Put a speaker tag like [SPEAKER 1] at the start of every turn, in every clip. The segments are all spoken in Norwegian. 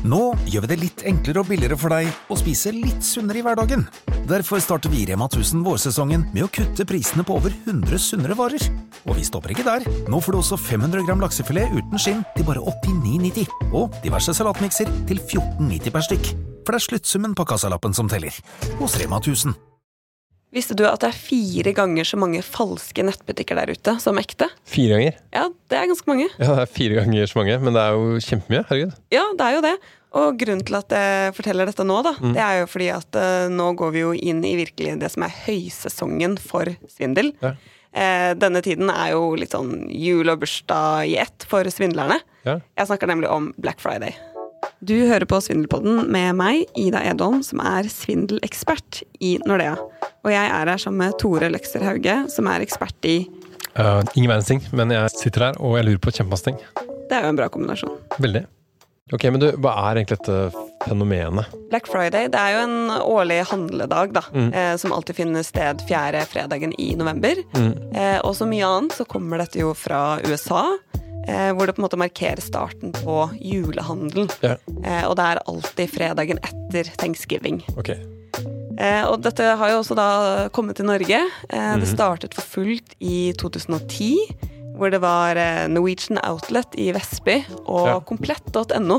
[SPEAKER 1] Nå gjør vi det litt enklere og billigere for deg å spise litt sunnere I hverdagen. Derfor starter vi Rema 1000 vårsesongen med å kutte prisene på over 100 sunnere varer. Og vi stopper ikke der. Nå får du også 500 gram laksefilet uten skinn til bare 89,90. Og diverse salatmikser til 14,90 per stykk. For det sluttsummen på kassalappen som teller. Hos Rema 1000.
[SPEAKER 2] Visste du at det 4 ganger så mange falske nettbutikker der ute som ekte?
[SPEAKER 3] 4 ganger?
[SPEAKER 2] Ja, det ganske mange.
[SPEAKER 3] Ja, det 4 ganger så mange, men det jo kjempemye, herregud.
[SPEAKER 2] Ja, det jo det. Og grunnen til at jeg forteller dette nå, da, det jo fordi at nå går vi jo inn I virkelig det som høysesongen for svindel.
[SPEAKER 3] Ja.
[SPEAKER 2] Denne tiden jo litt sånn jul og bursdag I ett for svindlerne.
[SPEAKER 3] Ja.
[SPEAKER 2] Jeg snakker nemlig om Black Friday. Du hører på Svindelpodden med meg, Ida Edholm, som svindelekspert I Nordea. Og jeg her sammen med Tore Løkser Hauge, som ekspert I...
[SPEAKER 3] ingen verdens ting, men jeg sitter her, og jeg lurer på kjempemasse ting.
[SPEAKER 2] Det jo en bra kombinasjon.
[SPEAKER 3] Veldig. Ok, men du, hva egentlig dette fenomenet?
[SPEAKER 2] Black Friday, det jo en årlig handledag, da, som alltid finner sted 4. fredagen I november. Og så mye annet så kommer dette jo fra USA, hvor det på en måte markerer starten på julehandelen.
[SPEAKER 3] Ja.
[SPEAKER 2] Og det alltid fredagen etter Thanksgiving.
[SPEAKER 3] Ok.
[SPEAKER 2] Og dette har jo også da kommet til Norge. Det startet for fullt I 2010, hvor det var Norwegian Outlet I Vestby og komplett.no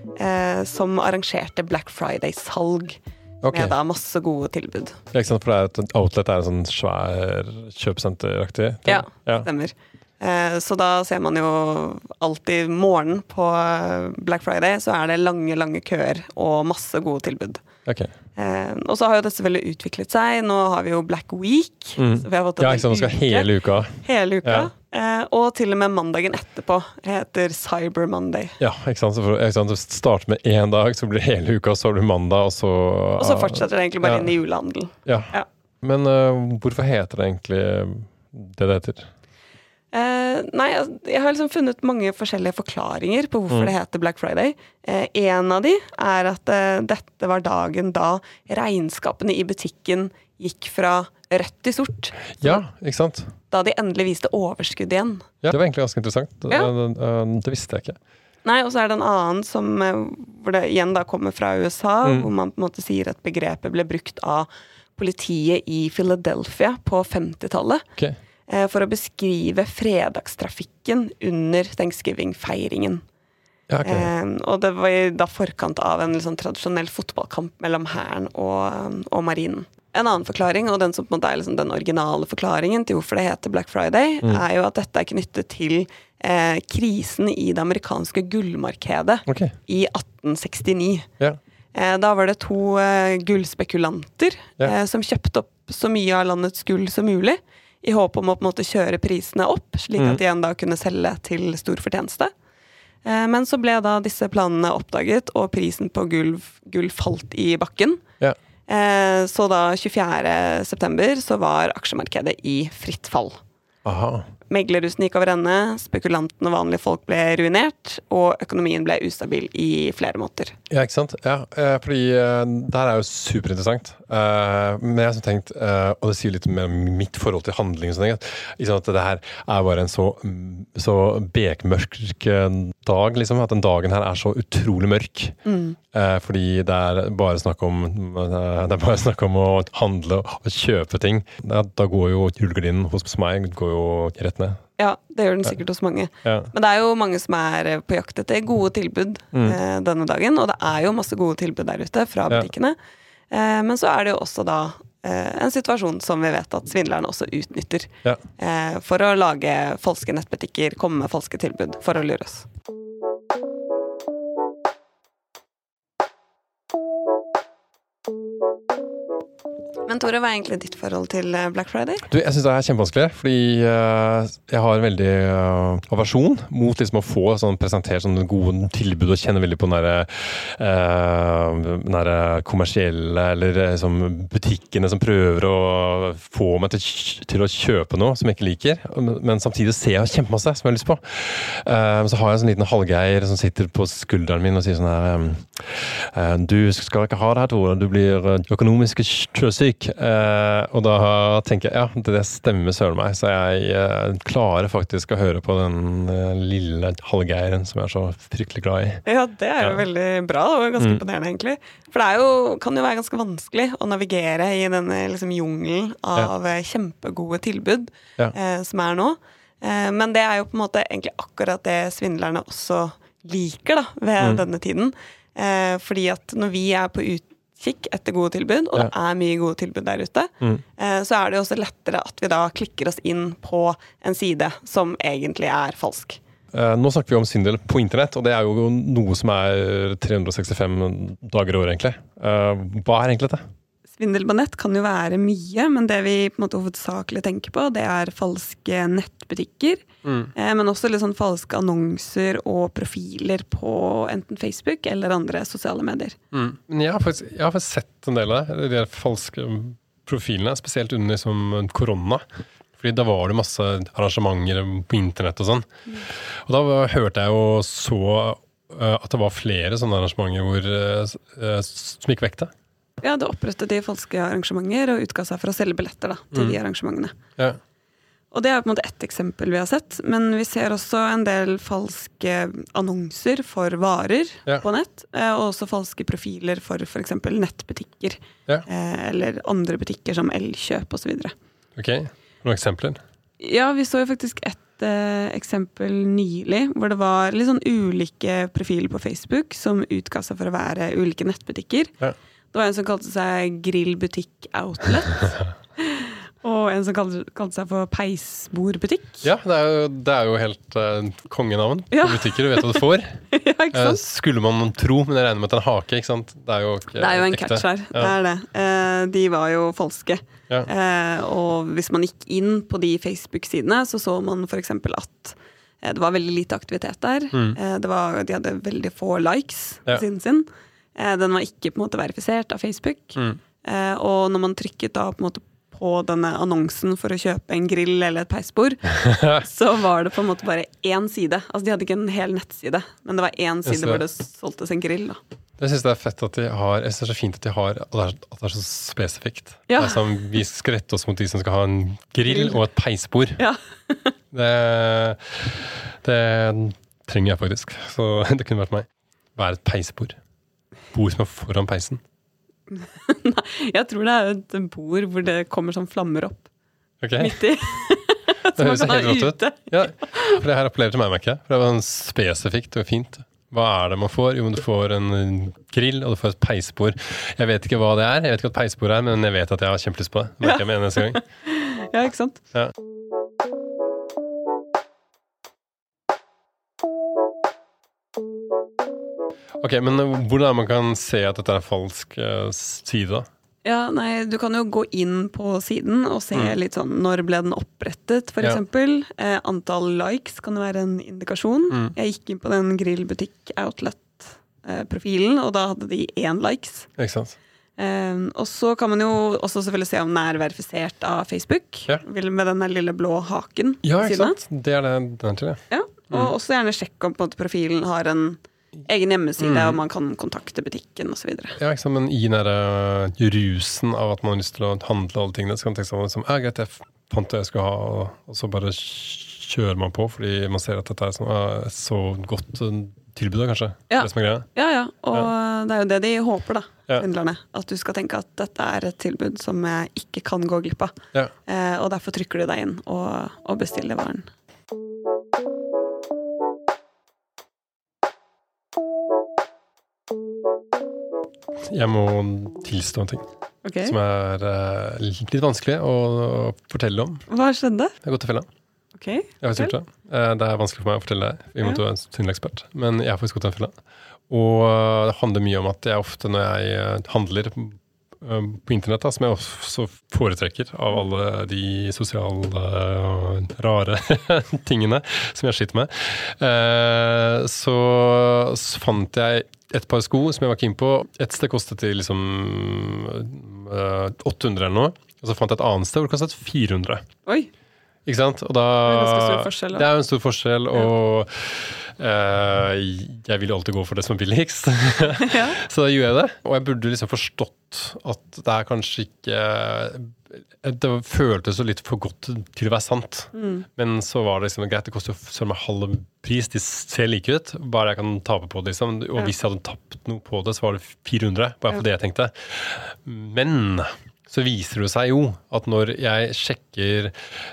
[SPEAKER 2] som arrangerte Black Friday-salg med da masse gode tilbud.
[SPEAKER 3] Ja, ikke sant, for et outlet en sånn svær kjøpsenteraktig ting.
[SPEAKER 2] Ja, stemmer. Så da ser man jo alltid morgen på Black Friday, så det lange køer og masse gode tilbud.
[SPEAKER 3] Okay.
[SPEAKER 2] Og så har jo det selvfølgelig utviklet seg. Nå har vi jo Black Week. Så vi har fått
[SPEAKER 3] ja, ikke sant, man skal hele uka.
[SPEAKER 2] Hele uka. Og til og med mandagen etterpå heter Cyber Monday.
[SPEAKER 3] Ja, ikke sant, så starter med 1 dag, så blir det hele uka, så blir det mandag, og så
[SPEAKER 2] fortsetter det egentlig bare inn I julehandel.
[SPEAKER 3] Ja. Men hvorfor heter det egentlig det heter?
[SPEAKER 2] Nei, jeg har liksom funnet mange forskjellige forklaringer på hvorfor det heter Black Friday. En av de at dette var dagen da regnskapene I butikken gikk fra rødt til sort.
[SPEAKER 3] Ja, ikke sant?
[SPEAKER 2] Da de endelig viste overskudd igjen. Ja,
[SPEAKER 3] det var egentlig ganske interessant. Det visste jeg ikke.
[SPEAKER 2] Nei, og så det en annen som, hvor det igjen da kommer fra USA, hvor man på en måte sier at begrepet ble brukt av politiet I Philadelphia på 50-tallet.
[SPEAKER 3] Ok.
[SPEAKER 2] For å beskrive fredagstrafikken under Thanksgiving-feiringen.
[SPEAKER 3] Ja, okay.
[SPEAKER 2] Og det var da forkant av en liksom tradisjonell fotballkamp mellom hæren og marinen. En annen forklaring, og den som på en måte liksom den originale forklaringen til hvorfor det heter Black Friday, jo at dette knyttet til krisen I det amerikanske gullmarkedet I 1869.
[SPEAKER 3] Ja.
[SPEAKER 2] Da var det 2 gullspekulanter som kjøpte opp så mye av landets gull som mulig, I håp om å på en måte kjøre prisene opp, slik at de igjen da kunne selge til stor fortjeneste. Men så ble da disse planene oppdaget, og prisen på gull falt I bakken.
[SPEAKER 3] Ja.
[SPEAKER 2] Så da 24. september så var aksjemarkedet I fritt fall.
[SPEAKER 3] Aha.
[SPEAKER 2] Meglerhusen gikk over ende, spekulantene og vanlige folk ble ruinert, og økonomien ble ustabil I flere måter.
[SPEAKER 3] Ja, ikke sant? Ja, fordi det her jo superinteressant. Men jeg har tenkt, og det sier litt mer om mitt forhold til handling og sånn, ikke sant, at det her bare en så bekmørk dag, liksom, at den dagen her så utrolig mørk. Fordi det bare snakk om å handle og kjøpe ting. Da går jo julegardinen hos meg går jo rett ned.
[SPEAKER 2] Ja, det gjør den sikkert hos mange. Ja. Men det jo mange som på jakt etter gode tilbud denne dagen, og det jo masse gode tilbud der ute fra butikkene. Men så det jo også da en situasjon som vi vet at svindlerne også utnytter for å lage falske nettbutikker, komme med falske tilbud for å lure oss. Men Tore, hva egentlig ditt forhold til Black Friday?
[SPEAKER 3] Du, jeg synes det kjempevanskelig, fordi jeg har en veldig aversjon mot liksom å få sånn, presentert sånne gode tilbud og kjenne veldig på den der kommersielle eller liksom, butikkene som prøver å få meg til å kjøpe noe som jeg ikke liker, men samtidig ser jeg kjempemasse som jeg har lyst på. Så har jeg en sånn liten halvgeier som sitter på skulderen min og sier sånn her du skal ikke ha det her, Tore, du blir økonomisk sjøsyk. Og da tenker jeg, ja, det stemmer søren meg, så jeg klarer faktisk å høre på den lille Hallgeiren som jeg så fryktelig glad i.
[SPEAKER 2] Ja, det jo veldig bra og ganske imponerende egentlig. For det kan jo være ganske vanskelig å navigere i denne liksom jungelen av kjempegode tilbud som nå. Men det jo på en måte egentlig akkurat det svindlerne også liker da, ved denne tiden. Fordi at når vi på utkikk etter gode tilbud, og det mye gode tilbud der ute, så det jo også lettere at vi da klikker oss inn på en side som egentlig falsk.
[SPEAKER 3] Nå snakker vi om svindel på internett, og det jo noe som 365 dager i år egentlig. Hva egentlig det?
[SPEAKER 2] Svindel på nett kan jo være mye, men det vi på en måte hovedsakelig tenker på, det falske nettbutikker, men også litt sånn falske annonser og profiler på enten Facebook eller andre sosiale medier.
[SPEAKER 3] Men jeg har faktisk sett en del av det, de falske profilene, spesielt under liksom korona. Fordi da var det masse arrangementer på internett og sånn. Og da hørte jeg jo så at det var flere sånne arrangementer som gikk vekk det.
[SPEAKER 2] Ja, det opprettet de falske arrangementer og utga seg for å selge billetter da, til de arrangementene. Ja. Og det på en måte ett eksempel vi har sett, men vi ser også en del falske annonser for varer på nett, og også falske profiler for eksempel nettbutikker, eller andre butikker som Elkjøp og så videre.
[SPEAKER 3] Ok, noen eksempler?
[SPEAKER 2] Ja, vi så jo faktisk et eksempel nylig, hvor det var litt sånn ulike profiler på Facebook som utga seg for å være ulike nettbutikker. Ja. Det var en som kalte seg Grillbutikk Outlet, og en som kalte seg for Peisbordbutikk. Ja, det jo helt kongenavn på butikker, du vet hva du får. Ja, ikke sant? Skulle man tro, men jeg regner med at det en hake, ikke sant? Det jo ikke det jo en catch her, det det. De var jo falske. Ja. Og hvis man gikk inn på de Facebook-sidene, så man for eksempel at det var veldig lite aktivitet der. De hadde veldig få likes på siden sin. Den var ikke på en måte verifisert av Facebook. Og når man trykket da på en måte på denne annonsen for å kjøpe en grill eller et peisbord, så var det på en måte bare én side. Altså de hadde ikke en hel nettside, men det var én side hvor det solgtes en grill da.
[SPEAKER 3] Jeg synes det fett at jeg synes det så fint at at det så spesifikt. Ja. Det som vi skal rette oss mot de som skal ha en grill og et peisbord. Ja. det trenger jeg faktisk, så det kunne vært meg. Hva et peisbord? Bord som foran peisen?
[SPEAKER 2] Nei, jeg tror det et bord hvor det kommer sånn flammer opp. Midt i.
[SPEAKER 3] Det høres helt rått ut. Ja, for det her appellerer til meg, merker jeg. For det var en spesifikt og fint. Hva det man får? Jo, du får en grill, og du får et peisbord. Jeg vet ikke hva det jeg vet ikke hva et peisbord men jeg vet at jeg har kjempelyst på det. Det merker jeg med eneste gang.
[SPEAKER 2] Ja, ikke sant? Ja.
[SPEAKER 3] Ok, men hvordan man kan se at dette falsk side da?
[SPEAKER 2] Ja, nei, du kan jo gå inn på siden og se litt sånn, når ble den opprettet, for eksempel. Antall likes kan være en indikasjon. Jeg gikk inn på den Grillbutikk Outlet-profilen, og da hadde de 1 likes. Ikke sant? Og så kan man jo også selvfølgelig se om den verifisert av Facebook, med den lille blå haken.
[SPEAKER 3] Ja, ikke sant? Det det den til,
[SPEAKER 2] ja. Og også gjerne sjekke om på en måte profilen har en egen hjemmeside, og man kan kontakte butikken og så videre.
[SPEAKER 3] Ja, ikke sant, men i den rusen av at man har lyst til å handle alle tingene, så kan man tenke seg som, greit, jeg fant det jeg skulle ha, og så bare kjører man på, fordi man ser at dette så godt tilbud, kanskje.
[SPEAKER 2] Ja.
[SPEAKER 3] Det som greia.
[SPEAKER 2] Ja, og det jo det de håper da, svindlerne, at du skal tenke at dette et tilbud som jeg ikke kan gå glipp av. Ja. Og derfor trykker du deg inn og bestiller varen.
[SPEAKER 3] Jeg må tilstå en ting som litt vanskelig å fortelle om.
[SPEAKER 2] Hva skjedde?
[SPEAKER 3] Jeg har gått til fella.
[SPEAKER 2] Okay.
[SPEAKER 3] Jeg har gjort det. Det vanskelig for meg å fortelle deg, i og med at du en svindelekspert. Men jeg har faktisk gått til fella. Og det handler mye om at jeg ofte, når jeg handler på internett, som jeg også foretrekker av alle de sosiale rare tingene som jeg sitter med, så fant jeg et par sko som jeg var keen på. Et sted kostet det liksom 800 eller noe, og så fant jeg et annet sted hvor det kostet 400.
[SPEAKER 2] Oi!
[SPEAKER 3] Ikke sant? Og da,
[SPEAKER 2] det er ganske stor forskjell.
[SPEAKER 3] Det jo en stor forskjell, og jeg vil jo alltid gå for det som er billigst. Ja. Så da gjør jeg det. Og jeg burde liksom forstått at det kanskje ikke det føltes så litt for godt til å være sant. Men så var det liksom greit, det koster jo meg halv pris, de ser like ut, bare jeg kan tape på det liksom. Og hvis jeg hadde tapt noe på det, så var det 400, bare for det jeg tenkte. Men så viser det seg jo at når jeg sjekker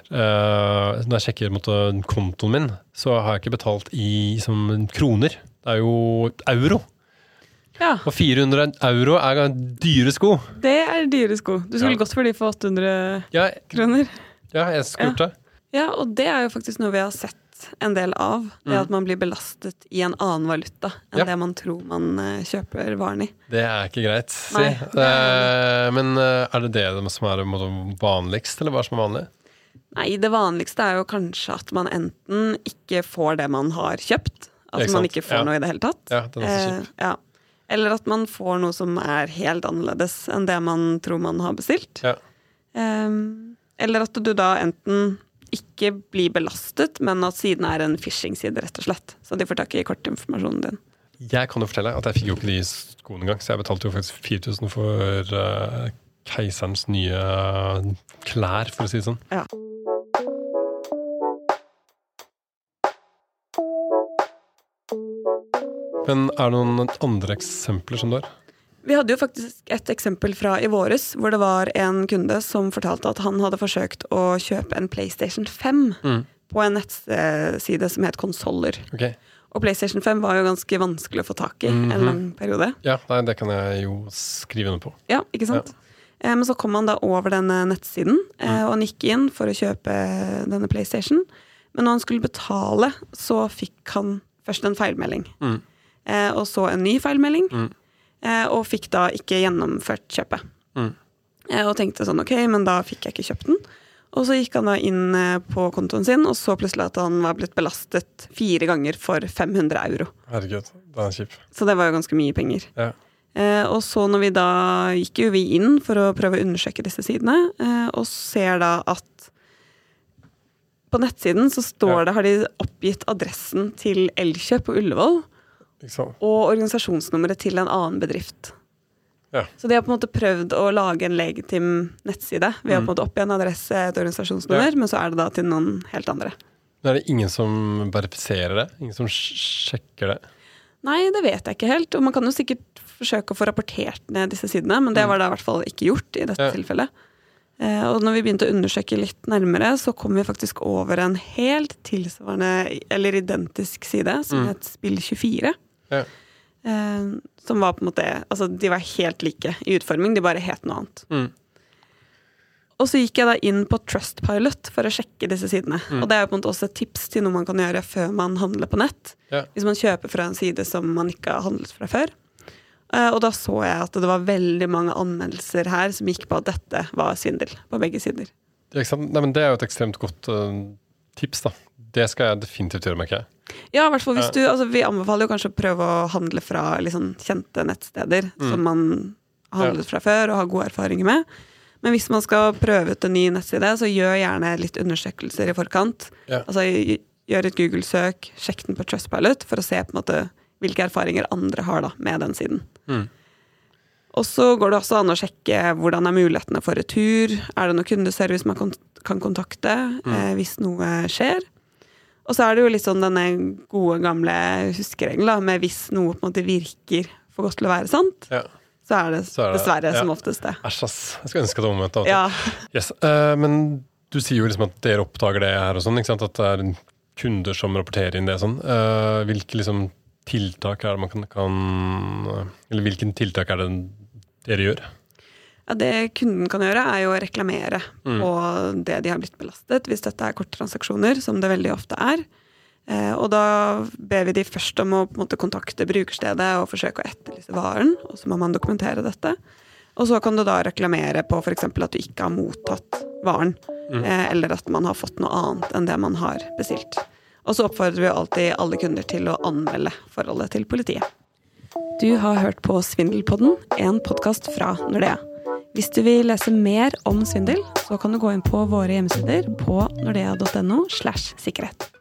[SPEAKER 3] kontoen min, så har jeg ikke betalt i kroner. Det jo euro. Ja. Og 400 euro dyre sko. Det
[SPEAKER 2] dyre sko. Du skulle gått for de for 800 kroner.
[SPEAKER 3] Ja, jeg skulle det.
[SPEAKER 2] Ja, og det jo faktisk noe vi har sett en del av. Det at man blir belastet i en annen valuta enn det man tror man kjøper varen i.
[SPEAKER 3] Det ikke greit. Si. Men det det som vanligst, eller hva som vanlig?
[SPEAKER 2] Nei, det vanligste jo kanskje at man enten ikke får det man har kjøpt. Altså man ikke får noe i det hele tatt.
[SPEAKER 3] Ja, det så kjipt.
[SPEAKER 2] Ja. Eller at man får noe som helt annerledes enn det man tror man har bestilt.
[SPEAKER 3] Ja.
[SPEAKER 2] Eller at du da enten ikke blir belastet, men at siden en phishing-side rett og slett. Så de får tak i kortinformasjonen din.
[SPEAKER 3] Jeg kan jo fortelle at jeg fikk jo ikke de skoene engang, så jeg betalte jo faktisk 4 000 for keiserens nye klær, for å si det sånn.
[SPEAKER 2] Ja.
[SPEAKER 3] Men det noen andre eksempler som du har?
[SPEAKER 2] Vi hadde jo faktisk et eksempel fra i våres, hvor det var en kunde som fortalte at han hadde forsøkt å kjøpe en PlayStation 5 på en nettside som het Konsoller.
[SPEAKER 3] Okay.
[SPEAKER 2] Og PlayStation 5 var jo ganske vanskelig å få tak i en lang periode.
[SPEAKER 3] Ja, det kan jeg jo skrive noe på.
[SPEAKER 2] Ja, ikke sant? Ja. Men så kom han da over denne nettsiden, og han gikk inn for å kjøpe denne PlayStation. Men når han skulle betale, så fikk han først en feilmelding. Og så en ny feilmelding, og fikk da ikke gjennomført kjøpet. Og tenkte sånn, ok, men da fikk jeg ikke kjøpt den. Og så gikk han da inn på kontoen sin, og så plutselig at han var blitt belastet 4 ganger for 500 euro.
[SPEAKER 3] Herregud, det kjip.
[SPEAKER 2] Så det var jo ganske mye penger.
[SPEAKER 3] Ja.
[SPEAKER 2] Og så når vi da gikk jo vi inn for å prøve å undersøke disse sidene, og ser da at på nettsiden så står har de oppgitt adressen til Elkjøp på Ullevål, og organisasjonsnummeret til en annen bedrift.
[SPEAKER 3] Ja.
[SPEAKER 2] Så de har på en måte prøvd å lage en legitim nettside. Vi har på en måte opp i en adresse, et organisasjonsnummer, men så det da til noen helt andre.
[SPEAKER 3] Men det ingen som verifiserer det? Ingen som sjekker det?
[SPEAKER 2] Nei, det vet jeg ikke helt. Og man kan jo sikkert forsøke å få rapportert ned disse sidene, men det var da i hvert fall ikke gjort i dette tilfellet. Og når vi begynte å undersøke litt nærmere, så kom vi faktisk over en helt tilsvarende, eller identisk side, som het Spill24.
[SPEAKER 3] Ja.
[SPEAKER 2] Som var på en måte, altså de var helt like i utforming, de bare het noe annet. Og så gikk jeg da inn på Trustpilot for å sjekke disse sidene. Og det jo på en måte også et tips til noe man kan gjøre før man handler på nett.
[SPEAKER 3] Ja.
[SPEAKER 2] Hvis man kjøper fra en side som man ikke har handlet fra før. Og da så jeg at det var veldig mange anmeldelser her som gikk på at dette var svindel på begge sider.
[SPEAKER 3] Nei, men det jo et ekstremt godt tips da. Det skal jeg definitivt gjøre, merker jeg.
[SPEAKER 2] Ja, i hvert fall hvis du, altså vi anbefaler jo kanskje å prøve å handle fra liksom kjente nettsteder som man har handlet fra før og har gode erfaringer med. Men hvis man skal prøve ut en ny nettside, så gjør gjerne litt undersøkelser i forkant.
[SPEAKER 3] Ja.
[SPEAKER 2] Altså gjør et Google-søk, sjekk den på Trustpilot for å se på en måte hvilke erfaringer andre har da med den siden. Og så går det også an å sjekke hvordan mulighetene for retur. Det noe kundeservice man kan kontakte hvis noe skjer? Og så det jo litt sånn denne gode gamle huskeregelen da, med hvis noe på en måte virker for godt til å være sant, så det dessverre som oftest det.
[SPEAKER 3] Æsj, jeg skal ønske det omvendt.
[SPEAKER 2] Ja.
[SPEAKER 3] Yes. Men du sier jo liksom at dere oppdager det her og sånn, ikke sant? At det kunder som rapporterer inn det sånn. Hvilke liksom tiltak det man kan eller hvilken tiltak det dere gjør?
[SPEAKER 2] Ja, det kunden kan gjøre jo å reklamere på det de har blitt belastet, hvis dette korttransaksjoner, som det veldig ofte Og da ber vi de først om å på en måte kontakte brukerstedet og forsøke å etterlyse varen, og så må man dokumentere dette. Og så kan du da reklamere på for eksempel at du ikke har mottatt varen, eller at man har fått noe annet enn det man har bestilt. Og så oppfordrer vi alltid alle kunder til å anmelde forholdet til politiet. Du har hørt på Svindelpodden, en podcast fra Nordea. Hvis du vil lese mer om svindel, så kan du gå inn på våre hjemmesider på nordea.no/sikkerhet.